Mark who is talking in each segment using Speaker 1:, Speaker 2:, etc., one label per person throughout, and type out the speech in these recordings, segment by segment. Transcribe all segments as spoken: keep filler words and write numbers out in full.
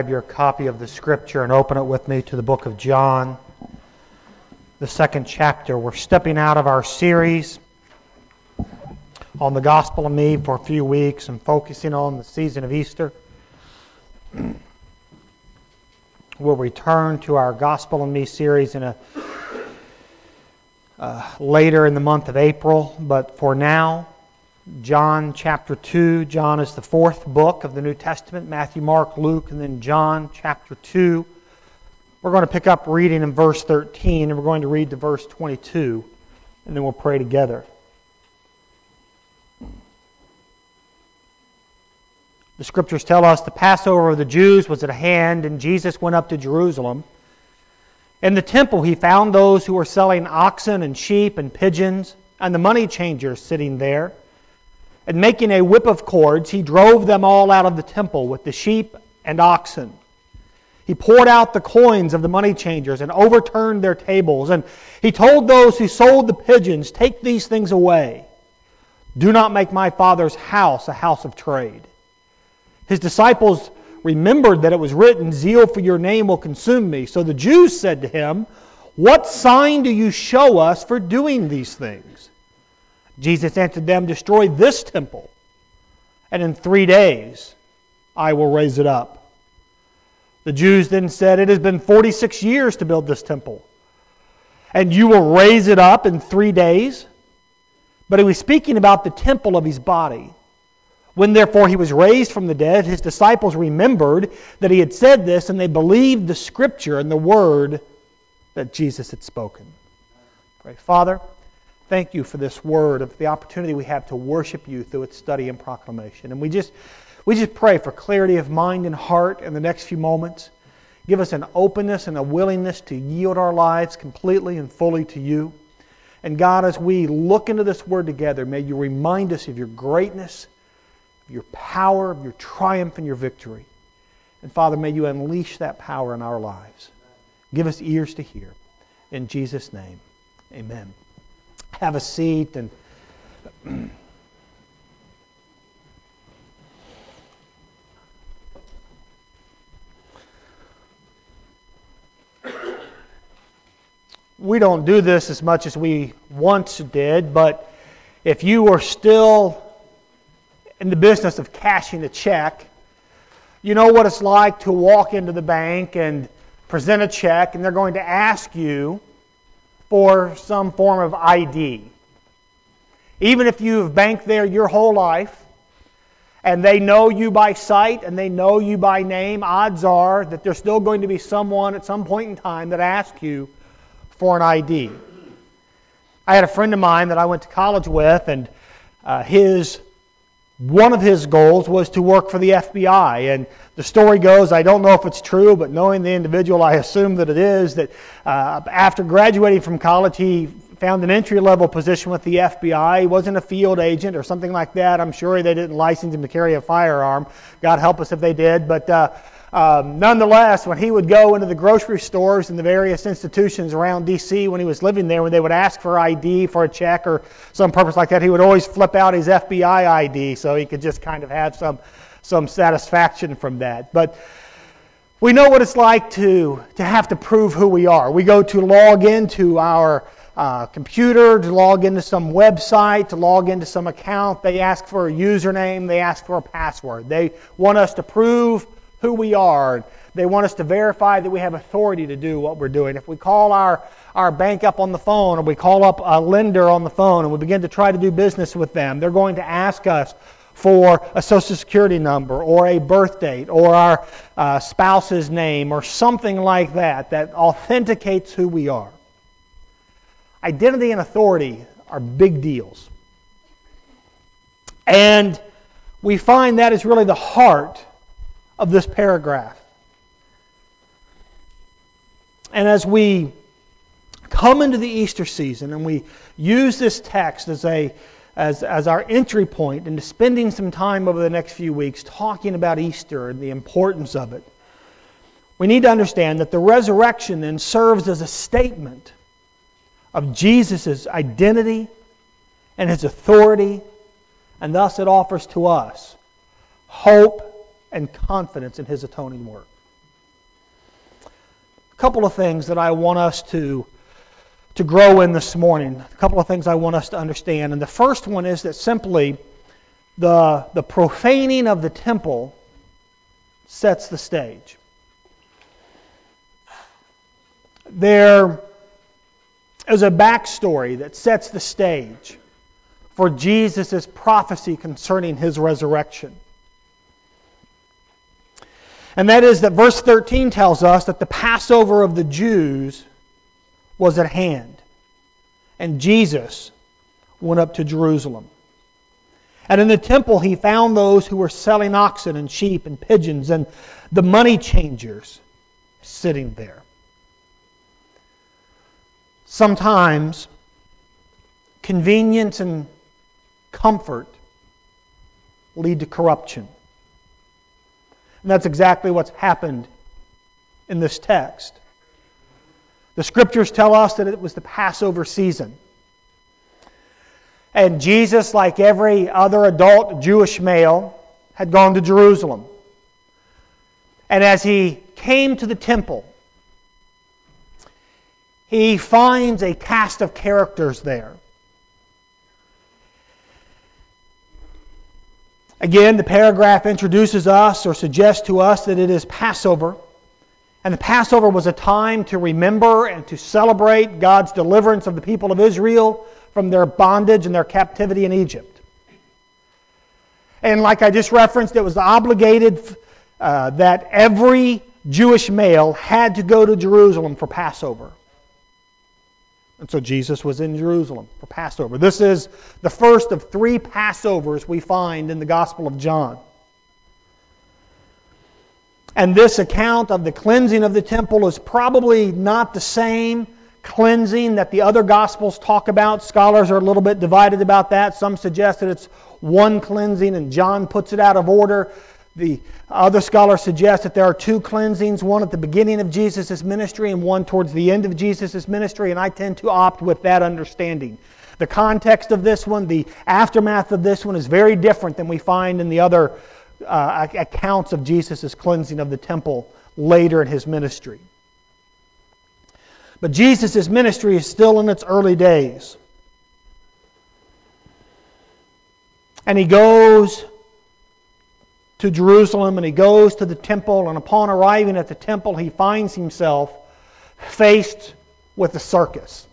Speaker 1: Grab your copy of the Scripture and open it with me to the book of John, the second chapter. We're stepping out of our series on the Gospel of Me for a few weeks and focusing on the season of Easter. We'll return to our Gospel of Me series in a uh, later in the month of April, but for now, John chapter two. John is the fourth book of the New Testament. Matthew, Mark, Luke, and then John chapter two. We're going to pick up reading in verse thirteen, and we're going to read to verse twenty-two, and then we'll pray together. The Scriptures tell us the Passover of the Jews was at hand, and Jesus went up to Jerusalem. In the temple he found those who were selling oxen and sheep and pigeons, and the money changers sitting there. And making a whip of cords, he drove them all out of the temple with the sheep and oxen. He poured out the coins of the money changers and overturned their tables. And he told those who sold the pigeons, "Take these things away. Do not make my Father's house a house of trade." His disciples remembered that it was written, "Zeal for your name will consume me." So the Jews said to him, "What sign do you show us for doing these things?" Jesus answered them, "Destroy this temple, and in three days I will raise it up." The Jews then said, "It has been forty-six years to build this temple, and you will raise it up in three days?" But he was speaking about the temple of his body. When therefore he was raised from the dead, his disciples remembered that he had said this, and they believed the Scripture and the word that Jesus had spoken. Pray. Father, thank you for this word, of the opportunity we have to worship you through its study and proclamation. And we just we just pray for clarity of mind and heart in the next few moments. Give us an openness and a willingness to yield our lives completely and fully to you. And God, as we look into this word together, may you remind us of your greatness, of your power, of your triumph and your victory. And Father, may you unleash that power in our lives. Give us ears to hear. In Jesus' name, amen. Have a seat. And we don't do this as much as we once did, but if you were still in the business of cashing a check, you know what it's like to walk into the bank and present a check, and they're going to ask you for some form of I D. Even if you've banked there your whole life, and they know you by sight, and they know you by name, odds are that there's still going to be someone at some point in time that asks you for an I D. I had a friend of mine that I went to college with, and uh, his one of his goals was to work for the F B I. And the story goes, I don't know if it's true, but knowing the individual, I assume that it is, that uh, after graduating from college, he found an entry-level position with the F B I. He wasn't a field agent or something like that. I'm sure they didn't license him to carry a firearm. God help us if they did. But uh, um, nonetheless, when he would go into the grocery stores and the various institutions around D C when he was living there, when they would ask for I D for a check or some purpose like that, he would always flip out his F B I I D so he could just kind of have some some satisfaction from that. But we know what it's like to, to have to prove who we are. We go to log into our uh, computer, to log into some website, to log into some account. They ask for a username. They ask for a password. They want us to prove who we are. They want us to verify that we have authority to do what we're doing. If we call our, our bank up on the phone, or we call up a lender on the phone and we begin to try to do business with them, they're going to ask us for a Social Security number or a birth date or our uh, spouse's name or something like that that authenticates who we are. Identity and authority are big deals. And we find that is really the heart of this paragraph. And as we come into the Easter season and we use this text as a as as our entry point into spending some time over the next few weeks talking about Easter and the importance of it, we need to understand that the resurrection then serves as a statement of Jesus' identity and His authority, and thus it offers to us hope and confidence in His atoning work. couple of things that I want us to, to grow in this morning. A couple of things I want us to understand. And the first one is that simply the, the profaning of the temple sets the stage. There is a backstory that sets the stage for Jesus' prophecy concerning His resurrection. And that is that verse thirteen tells us that the Passover of the Jews was at hand. And Jesus went up to Jerusalem. And in the temple He found those who were selling oxen and sheep and pigeons and the money changers sitting there. Sometimes convenience and comfort lead to corruption. And that's exactly what's happened in this text. The Scriptures tell us that it was the Passover season. And Jesus, like every other adult Jewish male, had gone to Jerusalem. And as He came to the temple, He finds a cast of characters there. Again, the paragraph introduces us or suggests to us that it is Passover. And the Passover was a time to remember and to celebrate God's deliverance of the people of Israel from their bondage and their captivity in Egypt. And like I just referenced, it was obligated uh, that every Jewish male had to go to Jerusalem for Passover. And so Jesus was in Jerusalem for Passover. This is the first of three Passovers we find in the Gospel of John. And this account of the cleansing of the temple is probably not the same cleansing that the other Gospels talk about. Scholars are a little bit divided about that. Some suggest that it's one cleansing and John puts it out of order. The other scholars suggest that there are two cleansings, one at the beginning of Jesus' ministry and one towards the end of Jesus' ministry, and I tend to opt with that understanding. The context of this one, the aftermath of this one, is very different than we find in the other uh, accounts of Jesus' cleansing of the temple later in His ministry. But Jesus' ministry is still in its early days. And He goes to Jerusalem and He goes to the temple, and upon arriving at the temple He finds Himself faced with a circus.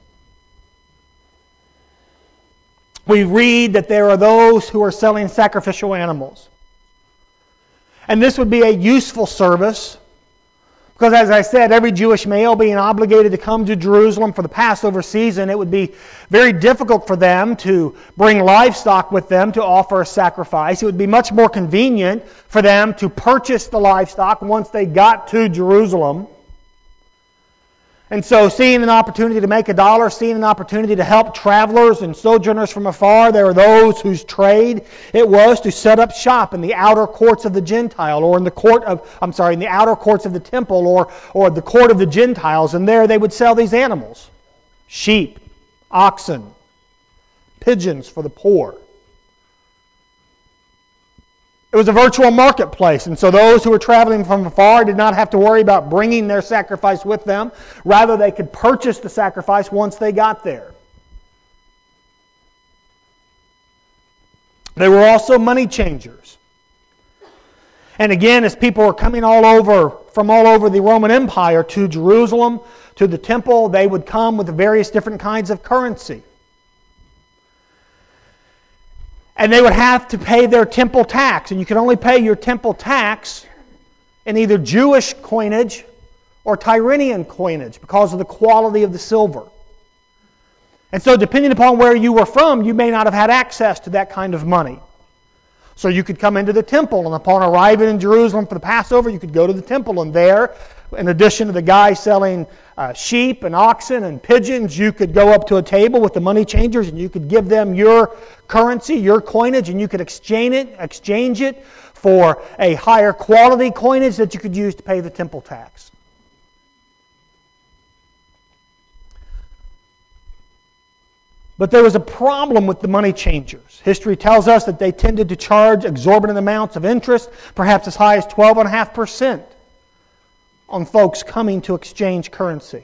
Speaker 1: We read that there are those who are selling sacrificial animals. And this would be a useful service because, as I said, every Jewish male being obligated to come to Jerusalem for the Passover season, it would be very difficult for them to bring livestock with them to offer a sacrifice. It would be much more convenient for them to purchase the livestock once they got to Jerusalem. And so, seeing an opportunity to make a dollar, seeing an opportunity to help travelers and sojourners from afar, there are those whose trade it was to set up shop in the outer courts of the Gentile, or in the court of, I'm sorry, in the outer courts of the temple, or or the court of the Gentiles, and there they would sell these animals: sheep, oxen, pigeons for the poor. It was a virtual marketplace, and so those who were traveling from afar did not have to worry about bringing their sacrifice with them. Rather, they could purchase the sacrifice once they got there. They were also money changers. And again, as people were coming all over from all over the Roman Empire to Jerusalem, to the temple, they would come with various different kinds of currency. And they would have to pay their temple tax. And you can only pay your temple tax in either Jewish coinage or Tyrrhenian coinage because of the quality of the silver. And so depending upon where you were from, you may not have had access to that kind of money. So you could come into the temple, and upon arriving in Jerusalem for the Passover, you could go to the temple, and there, in addition to the guy selling uh, sheep and oxen and pigeons, you could go up to a table with the money changers, and you could give them your currency, your coinage, and you could exchange it, exchange it for a higher quality coinage that you could use to pay the temple tax. But there was a problem with the money changers. History tells us that they tended to charge exorbitant amounts of interest, perhaps as high as twelve point five percent on folks coming to exchange currency.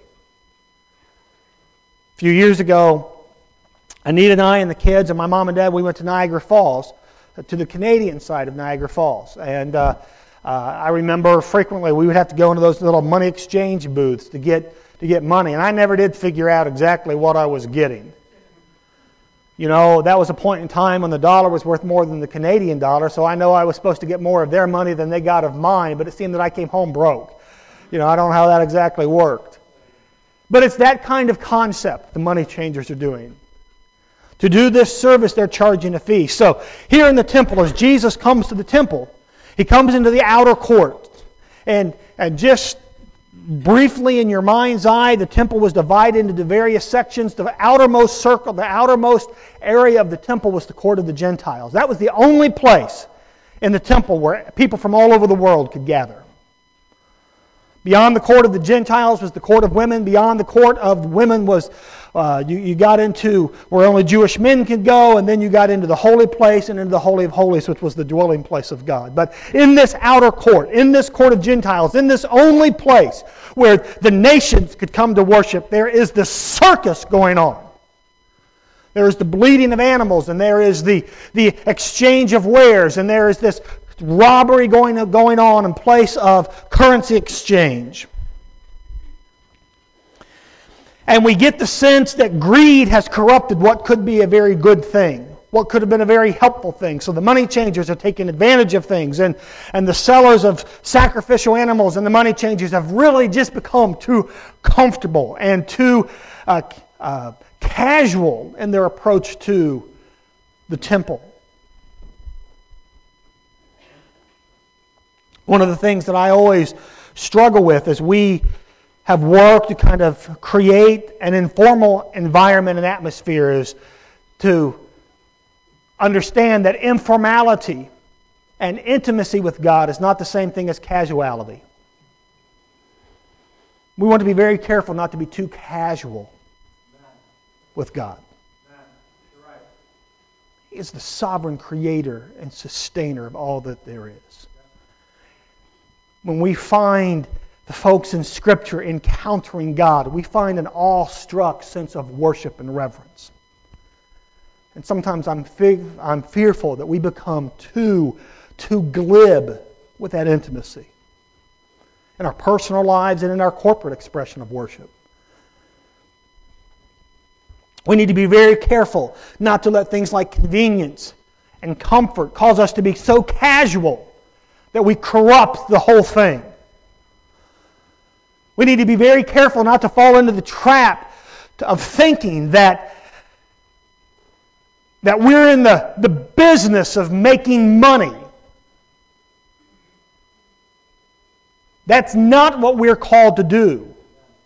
Speaker 1: A few years ago, Anita and I and the kids and my mom and dad, we went to Niagara Falls, to the Canadian side of Niagara Falls. And uh, uh, I remember frequently we would have to go into those little money exchange booths to get to get money. And I never did figure out exactly what I was getting. You know, that was a point in time when the dollar was worth more than the Canadian dollar, so I know I was supposed to get more of their money than they got of mine, but it seemed that I came home broke. You know, I don't know how that exactly worked. But it's that kind of concept the money changers are doing. To do this service, they're charging a fee. So here in the temple, as Jesus comes to the temple, He comes into the outer court. And, and just briefly in your mind's eye, the temple was divided into the various sections. The outermost circle, the outermost area of the temple was the court of the Gentiles. That was the only place in the temple where people from all over the world could gather. Beyond the court of the Gentiles was the court of women. Beyond the court of women was, uh, you, you got into where only Jewish men could go, and then you got into the holy place and into the Holy of Holies, which was the dwelling place of God. But in this outer court, in this court of Gentiles, in this only place where the nations could come to worship, there is this circus going on. There is the bleeding of animals, and there is the, the exchange of wares, and there is this robbery going, going on in place of currency exchange. And we get the sense that greed has corrupted what could be a very good thing, what could have been a very helpful thing. So the money changers are taking advantage of things, and, and the sellers of sacrificial animals and the money changers have really just become too comfortable and too uh, uh, casual in their approach to the temple. One of the things that I always struggle with as we have worked to kind of create an informal environment and atmosphere is to understand that informality and intimacy with God is not the same thing as casuality. We want to be very careful not to be too casual with God. He is the sovereign creator and sustainer of all that there is. When we find the folks in Scripture encountering God, we find an awestruck sense of worship and reverence. And sometimes I'm fe- I'm fearful that we become too, too glib with that intimacy in our personal lives and in our corporate expression of worship. We need to be very careful not to let things like convenience and comfort cause us to be so casual that we corrupt the whole thing. We need to be very careful not to fall into the trap of thinking that, that we're in the, the business of making money. That's not what we're called to do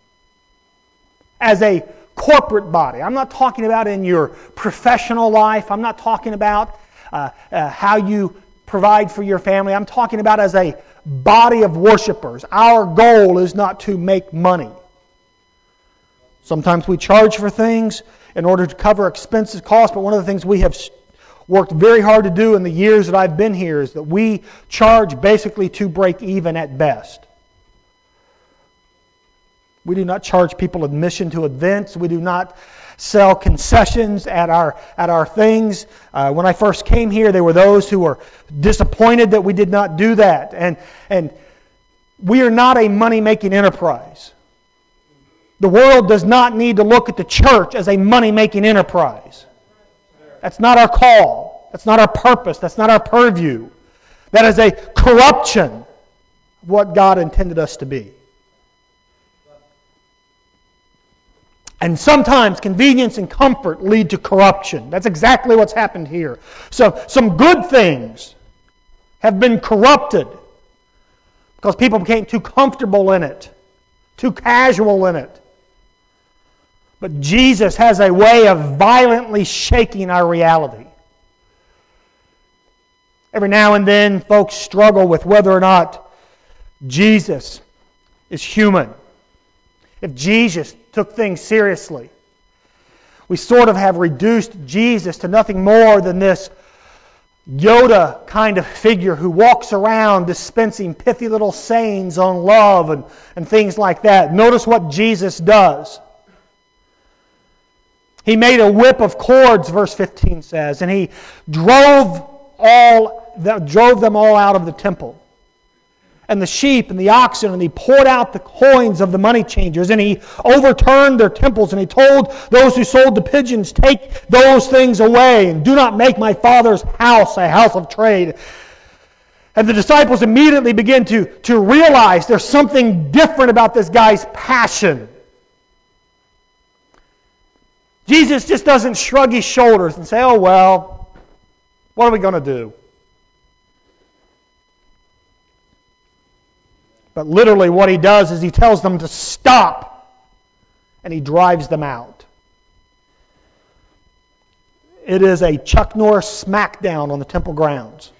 Speaker 1: as a corporate body. I'm not talking about in your professional life. I'm not talking about uh, uh, how you provide for your family. I'm talking about as a body of worshipers. Our goal is not to make money. Sometimes we charge for things in order to cover expenses, costs, but one of the things we have worked very hard to do in the years that I've been here is that we charge basically to break even at best. We do not charge people admission to events. We do not sell concessions at our at our things. Uh, when I first came here, there were those who were disappointed that we did not do that. And and we are not a money-making enterprise. The world does not need to look at the church as a money-making enterprise. That's not our call. That's not our purpose. That's not our purview. That is a corruption of what God intended us to be. And sometimes convenience and comfort lead to corruption. That's exactly what's happened here. So some good things have been corrupted because people became too comfortable in it, too casual in it. But Jesus has a way of violently shaking our reality. Every now and then, folks struggle with whether or not Jesus is human. If Jesus took things seriously. We sort of have reduced Jesus to nothing more than this Yoda kind of figure who walks around dispensing pithy little sayings on love and, and things like that. Notice what Jesus does. He made a whip of cords, verse fifteen says, and he drove all drove them all out of the temple. And the sheep and the oxen, and he poured out the coins of the money changers, and he overturned their temples, and he told those who sold the pigeons, take those things away, and do not make my Father's house a house of trade. And the disciples immediately begin to, to realize there's something different about this guy's passion. Jesus just doesn't shrug his shoulders and say, oh well, what are we going to do? But literally what he does is he tells them to stop, and he drives them out. It is a Chuck Norris smackdown on the temple grounds.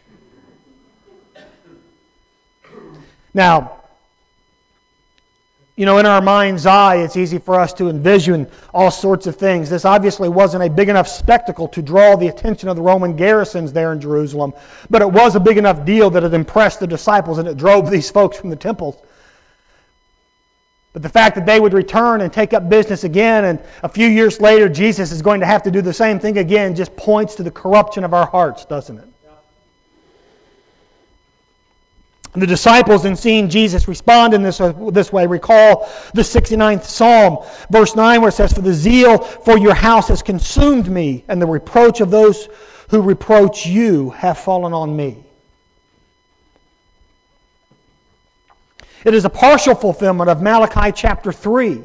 Speaker 1: Now, you know, in our mind's eye, it's easy for us to envision all sorts of things. This obviously wasn't a big enough spectacle to draw the attention of the Roman garrisons there in Jerusalem, but it was a big enough deal that it impressed the disciples and it drove these folks from the temples. But the fact that they would return and take up business again, and a few years later Jesus is going to have to do the same thing again, just points to the corruption of our hearts, doesn't it? The disciples, in seeing Jesus respond in this, uh, this way, recall the sixty-ninth Psalm, verse nine, where it says, for the zeal for your house has consumed me, and the reproach of those who reproach you have fallen on me. It is a partial fulfillment of Malachi chapter three,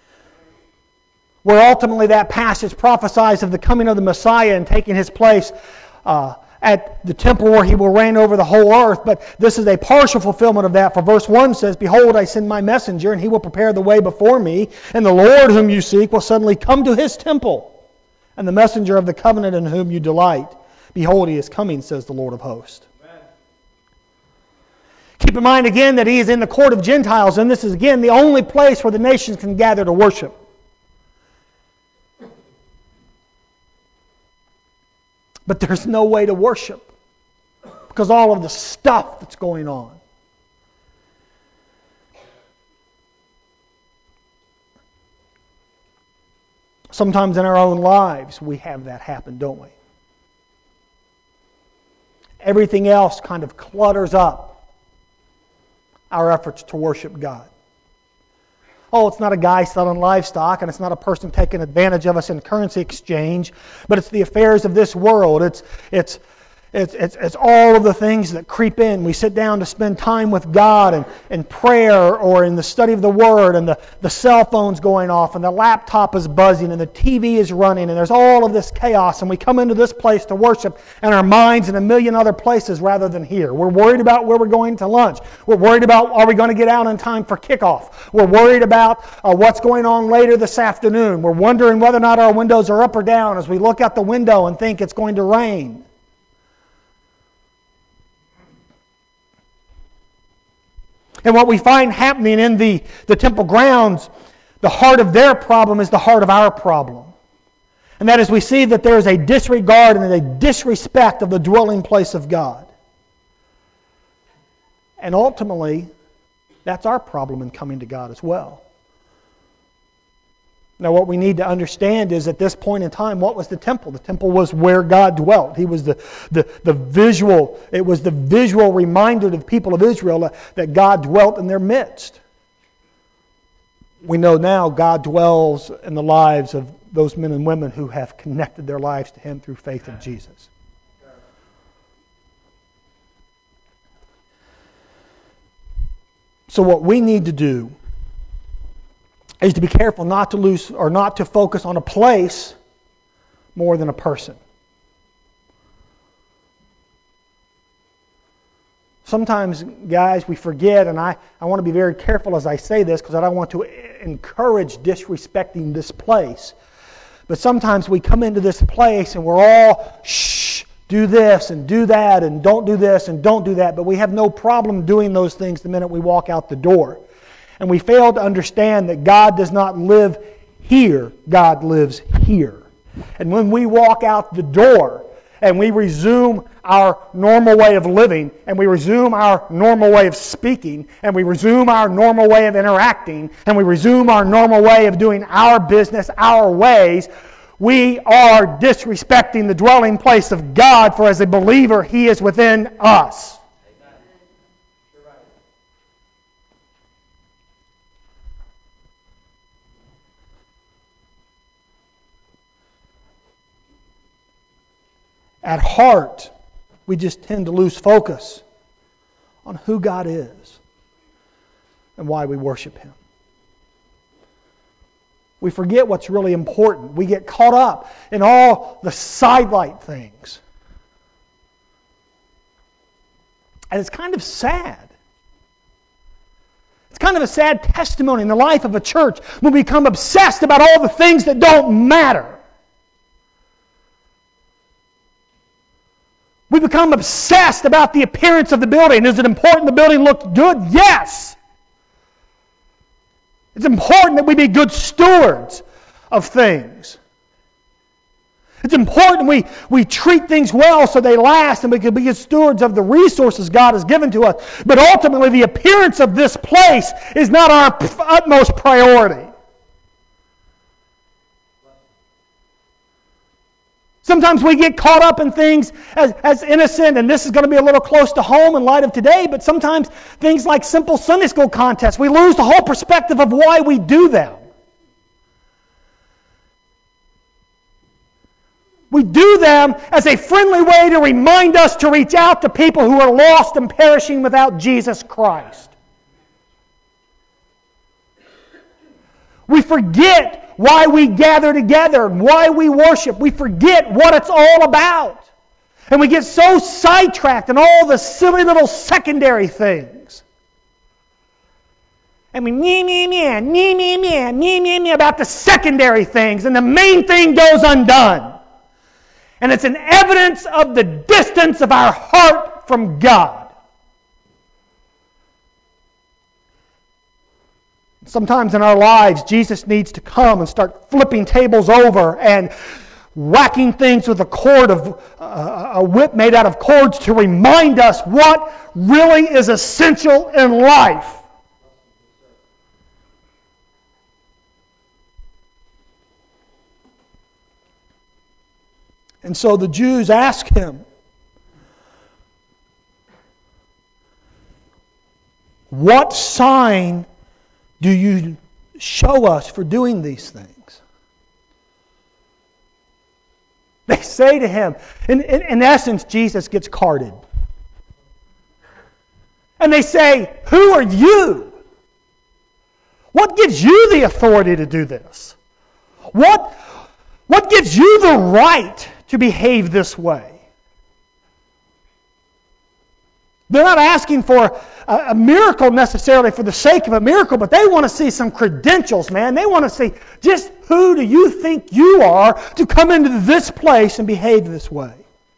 Speaker 1: where ultimately that passage prophesies of the coming of the Messiah and taking His place uh, at the temple where He will reign over the whole earth. But this is a partial fulfillment of that. For verse one says, behold, I send my messenger, and he will prepare the way before me, and the Lord whom you seek will suddenly come to His temple, and the messenger of the covenant in whom you delight. Behold, He is coming, says the Lord of hosts. Amen. Keep in mind again that He is in the court of Gentiles, and this is again the only place where the nations can gather to worship. But there's no way to worship because all of the stuff that's going on. Sometimes in our own lives we have that happen, don't we? Everything else kind of clutters up our efforts to worship God. Oh, it's not a guy selling livestock, and it's not a person taking advantage of us in currency exchange, but it's the affairs of this world. It's it's it's it's, it's all of the things that creep in. We sit down to spend time with God and in prayer or in the study of the Word, and the, the cell phone's going off, and the laptop is buzzing, and the T V is running, and there's all of this chaos, and we come into this place to worship, and our mind's in a million other places rather than here. We're worried about where we're going to lunch. We're worried about, are we going to get out in time for kickoff? We're worried about uh, what's going on later this afternoon. We're wondering whether or not our windows are up or down as we look out the window and think it's going to rain. And what we find happening in the, the temple grounds, the heart of their problem is the heart of our problem. And that is, we see that there is a disregard and a disrespect of the dwelling place of God. And ultimately, that's our problem in coming to God as well. Now, what we need to understand is at this point in time, what was the temple? The temple was where God dwelt. He was the, the, the visual, it was the visual reminder to the people of Israel that, that God dwelt in their midst. We know now God dwells in the lives of those men and women who have connected their lives to Him through faith in Jesus. So what we need to do is to be careful not to lose or not to focus on a place more than a person. Sometimes, guys, we forget, and I, I want to be very careful as I say this because I don't want to encourage disrespecting this place. But sometimes we come into this place and we're all, shh, do this and do that and don't do this and don't do that. But we have no problem doing those things the minute we walk out the door. And we fail to understand that God does not live here. God lives here. And when we walk out the door and we resume our normal way of living, and we resume our normal way of speaking, and we resume our normal way of interacting, and we resume our normal way of doing our business our ways, we are disrespecting the dwelling place of God, for as a believer, He is within us. At heart, we just tend to lose focus on who God is and why we worship Him. We forget what's really important. We get caught up in all the sidelight things. And it's kind of sad. It's kind of a sad testimony in the life of a church when we become obsessed about all the things that don't matter. We become obsessed about the appearance of the building. Is it important the building looked good? Yes. It's important that we be good stewards of things. It's important we, we treat things well so they last and we can be good stewards of the resources God has given to us. But ultimately, the appearance of this place is not our utmost priority. Sometimes we get caught up in things as, as innocent, and this is going to be a little close to home in light of today, but sometimes things like simple Sunday school contests, we lose the whole perspective of why we do them. We do them as a friendly way to remind us to reach out to people who are lost and perishing without Jesus Christ. We forget why we gather together, why we worship. We forget what it's all about. And we get so sidetracked in all the silly little secondary things. And we me, me, me, me, me, me, me, me, me about the secondary things, and the main thing goes undone. And it's an evidence of the distance of our heart from God. Sometimes in our lives, Jesus needs to come and start flipping tables over and whacking things with a cord of uh, a whip made out of cords to remind us what really is essential in life. And so the Jews ask Him, "What sign do you show us for doing these things?" They say to Him, in, in, in essence, Jesus gets carded. And they say, "Who are you? What gives you the authority to do this? What, what gives you the right to behave this way?" They're not asking for a, a miracle necessarily for the sake of a miracle, but they want to see some credentials, man. They want to see, just who do you think you are to come into this place and behave this way?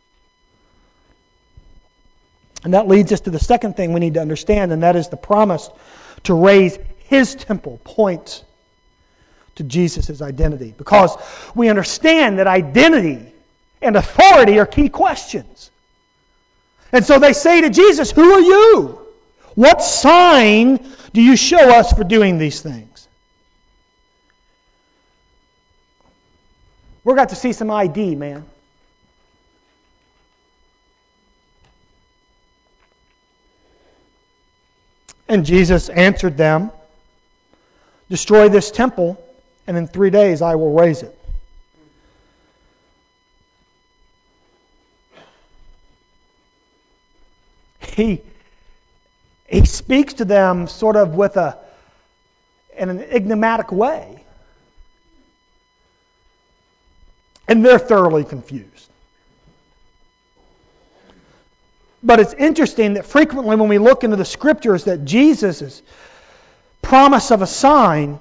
Speaker 1: And that leads us to the second thing we need to understand, and that is the promise to raise His temple points to Jesus' identity. Because we understand that identity and authority are key questions. And so they say to Jesus, "Who are you? What sign do you show us for doing these things?" We're got to see some I D, man. And Jesus answered them, "Destroy this temple, and in three days I will raise it." He, he speaks to them sort of with a in an enigmatic way. And they're thoroughly confused. But it's interesting that frequently when we look into the Scriptures that Jesus' promise of a sign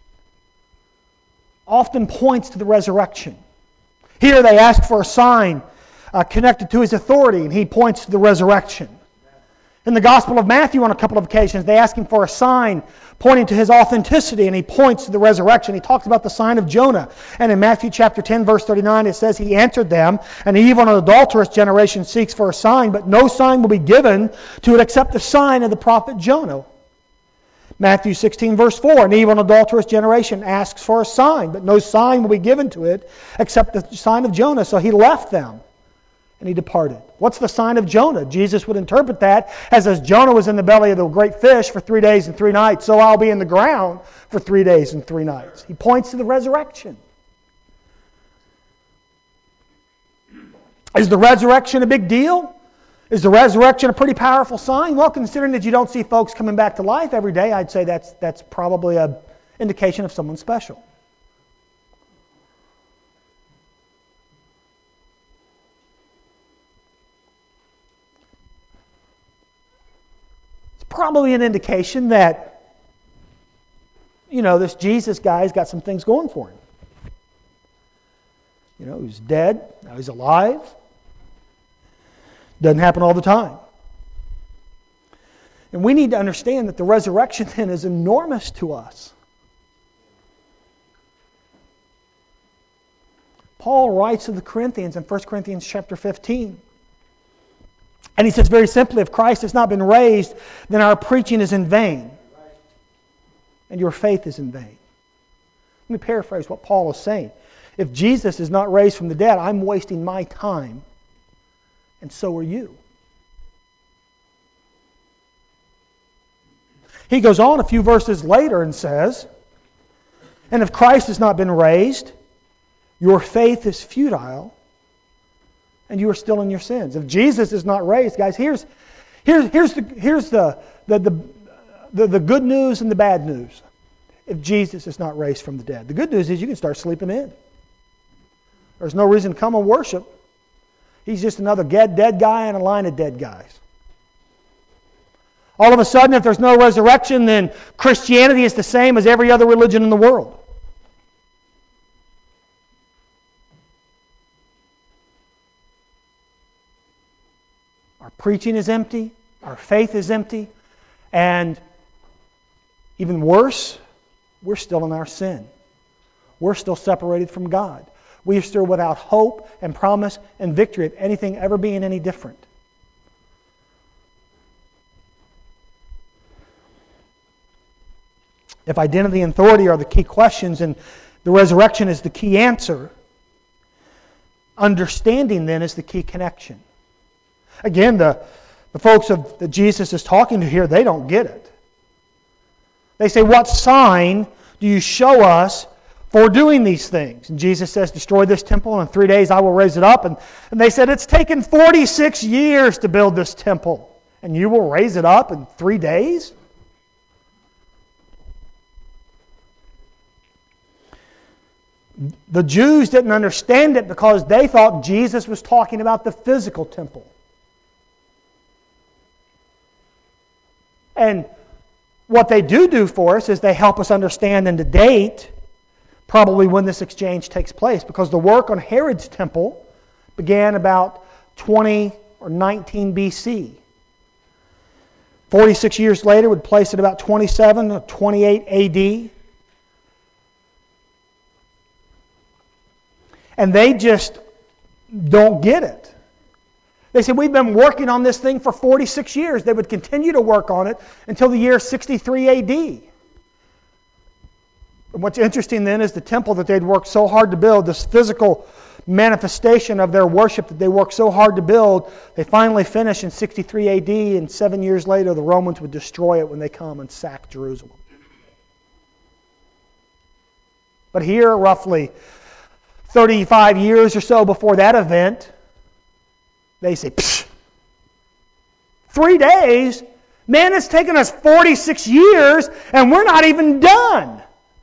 Speaker 1: often points to the resurrection. Here they ask for a sign uh, connected to His authority, and He points to the resurrection. In the Gospel of Matthew, on a couple of occasions, they ask him for a sign pointing to his authenticity, and he points to the resurrection. He talks about the sign of Jonah. And in Matthew chapter ten, verse thirty-nine, it says, he answered them, an evil and adulterous generation seeks for a sign, but no sign will be given to it except the sign of the prophet Jonah. Matthew sixteen, verse four, an evil and adulterous generation asks for a sign, but no sign will be given to it except the sign of Jonah. So he left them. And he departed. What's the sign of Jonah? Jesus would interpret that as, as Jonah was in the belly of the great fish for three days and three nights, so I'll be in the ground for three days and three nights. He points to the resurrection. Is the resurrection a big deal? Is the resurrection a pretty powerful sign? Well, considering that you don't see folks coming back to life every day, I'd say that's that's probably an indication of someone special. Probably an indication that, you know, this Jesus guy's got some things going for him. You know, he's dead, now he's alive. Doesn't happen all the time. And we need to understand that the resurrection then is enormous to us. Paul writes to the Corinthians in First Corinthians chapter fifteen. And he says very simply, if Christ has not been raised, then our preaching is in vain. And your faith is in vain. Let me paraphrase what Paul is saying. If Jesus is not raised from the dead, I'm wasting my time. And so are you. He goes on a few verses later and says, and if Christ has not been raised, your faith is futile. And you are still in your sins. If Jesus is not raised, guys, here's here's here's the here's the the, the the the good news and the bad news. If Jesus is not raised from the dead, the good news is you can start sleeping in. There's no reason to come and worship. He's just another dead dead guy in a line of dead guys. All of a sudden, if there's no resurrection, then Christianity is the same as every other religion in the world. Our preaching is empty. Our faith is empty. And even worse, we're still in our sin. We're still separated from God. We are still without hope and promise and victory of anything ever being any different. If identity and authority are the key questions and the resurrection is the key answer, understanding then is the key connection. Again, the, the folks of, that Jesus is talking to here, they don't get it. They say, what sign do you show us for doing these things? And Jesus says, destroy this temple, and in three days I will raise it up. And, and they said, it's taken forty-six years to build this temple, and you will raise it up in three days? The Jews didn't understand it because they thought Jesus was talking about the physical temple. And what they do do for us is they help us understand and to date probably when this exchange takes place, because the work on Herod's temple began about twenty or nineteen B C. forty-six years later would place it about twenty-seven or twenty-eight A D. And they just don't get it. They said, we've been working on this thing for forty-six years. They would continue to work on it until the year sixty-three A D. And what's interesting then is the temple that they'd worked so hard to build, this physical manifestation of their worship that they worked so hard to build, they finally finish in sixty-three A D, and seven years later the Romans would destroy it when they come and sack Jerusalem. But here, roughly thirty-five years or so before that event, they say, psh, three days? Man, it's taken us forty-six years and we're not even done.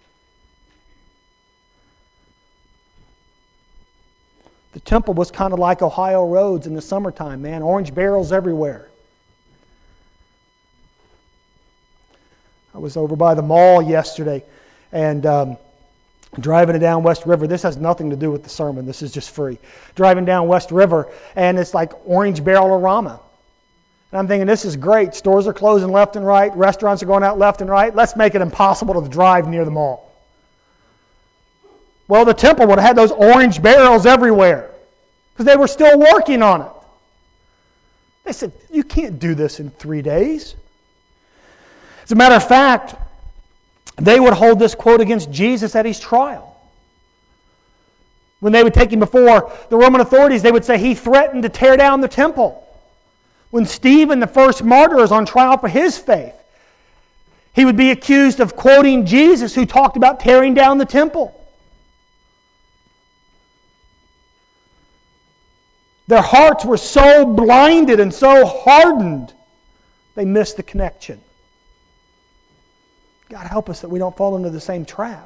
Speaker 1: The temple was kind of like Ohio roads in the summertime, man. Orange barrels everywhere. I was over by the mall yesterday and um, driving it down West River. This has nothing to do with the sermon. This is just free. Driving down West River, and it's like orange barrel-orama. And I'm thinking, this is great. Stores are closing left and right. Restaurants are going out left and right. Let's make it impossible to drive near the mall. Well, the temple would have had those orange barrels everywhere because they were still working on it. They said, you can't do this in three days. As a matter of fact, they would hold this quote against Jesus at his trial. When they would take him before the Roman authorities, they would say he threatened to tear down the temple. When Stephen, the first martyr, is on trial for his faith, he would be accused of quoting Jesus, who talked about tearing down the temple. Their hearts were so blinded and so hardened, they missed the connection. God help us that we don't fall into the same trap.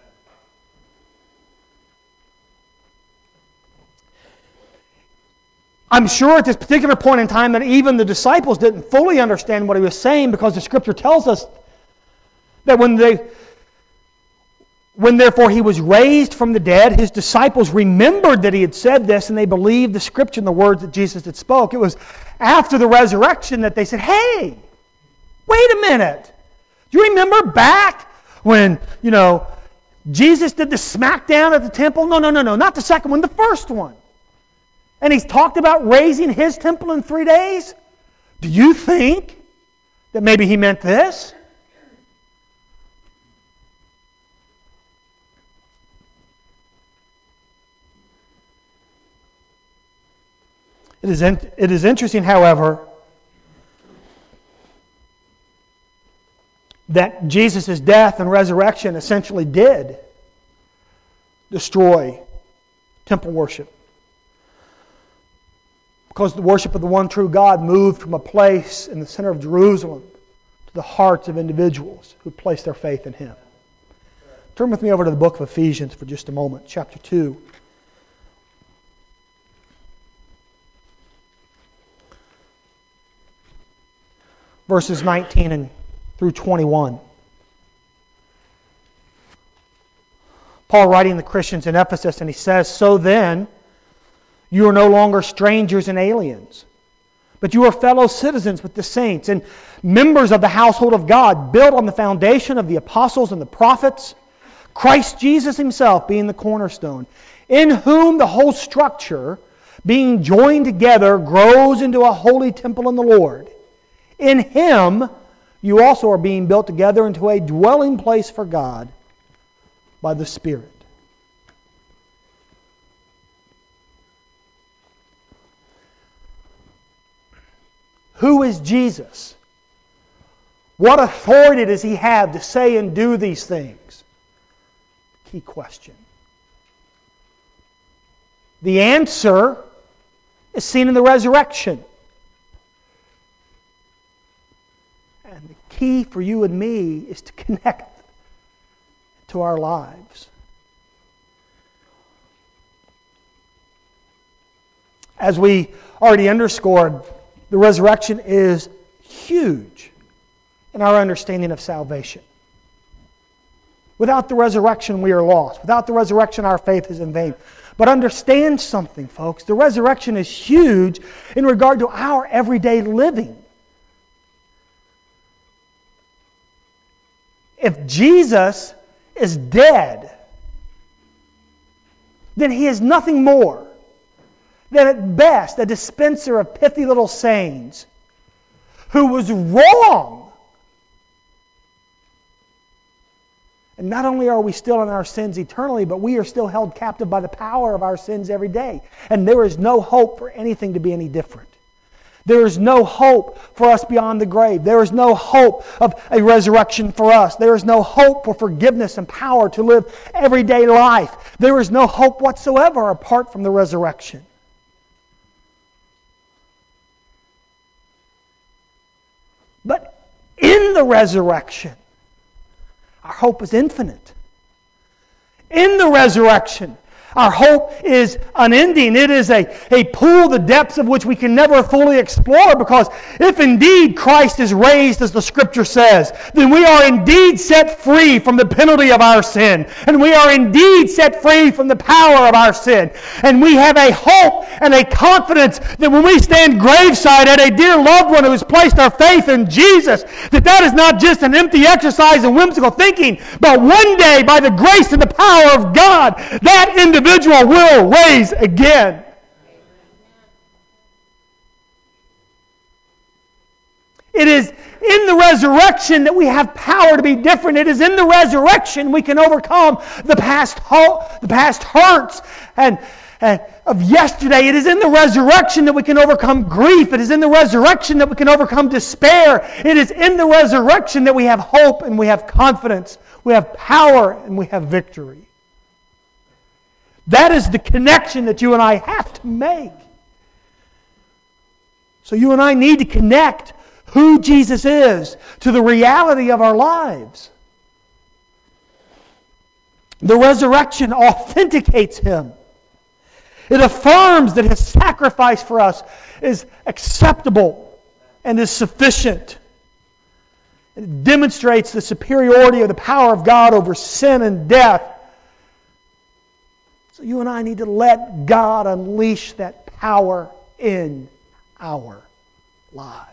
Speaker 1: I'm sure at this particular point in time that even the disciples didn't fully understand what he was saying, because the Scripture tells us that when they, when therefore he was raised from the dead, his disciples remembered that he had said this, and they believed the Scripture and the words that Jesus had spoke. It was after the resurrection that they said, hey, wait a minute. Do you remember back when, you know, Jesus did the smackdown at the temple? No, no, no, no, not the second one, the first one. And he's talked about raising his temple in three days? Do you think that maybe he meant this? It is, in, it is interesting, however, that Jesus' death and resurrection essentially did destroy temple worship. Because the worship of the one true God moved from a place in the center of Jerusalem to the hearts of individuals who placed their faith in Him. Turn with me over to the book of Ephesians for just a moment, chapter two. Verses nineteen and through twenty-one. Paul writing to the Christians in Ephesus, and he says, so then, you are no longer strangers and aliens, but you are fellow citizens with the saints and members of the household of God, built on the foundation of the apostles and the prophets, Christ Jesus Himself being the cornerstone, in whom the whole structure, being joined together, grows into a holy temple in the Lord. In Him, you also are being built together into a dwelling place for God by the Spirit. Who is Jesus? What authority does He have to say and do these things? Key question. The answer is seen in the resurrection. And the key for you and me is to connect to our lives. As we already underscored, the resurrection is huge in our understanding of salvation. Without the resurrection, we are lost. Without the resurrection, our faith is in vain. But understand something, folks. The resurrection is huge in regard to our everyday living. If Jesus is dead, then He is nothing more than at best a dispenser of pithy little sayings who was wrong. And not only are we still in our sins eternally, but we are still held captive by the power of our sins every day. And there is no hope for anything to be any different. There is no hope for us beyond the grave. There is no hope of a resurrection for us. There is no hope for forgiveness and power to live everyday life. There is no hope whatsoever apart from the resurrection. But in the resurrection, our hope is infinite. In the resurrection, Our hope is unending. It is a, a pool, the depths of which we can never fully explore, because if indeed Christ is raised, as the Scripture says, then we are indeed set free from the penalty of our sin. And we are indeed set free from the power of our sin. And we have a hope and a confidence that when we stand graveside at a dear loved one who has placed our faith in Jesus, that that is not just an empty exercise in whimsical thinking, but one day, by the grace and the power of God, that individual individual will raise again. It is in the resurrection that we have power to be different. It is in the resurrection we can overcome the past ho- the past hurts and, and of yesterday. It is in the resurrection that we can overcome grief. It is in the resurrection that we can overcome despair. It is in the resurrection that we have hope and we have confidence. We have power and we have victory. That is the connection that you and I have to make. So you and I need to connect who Jesus is to the reality of our lives. The resurrection authenticates Him. It affirms that His sacrifice for us is acceptable and is sufficient. It demonstrates the superiority of the power of God over sin and death. So you and I need to let God unleash that power in our lives.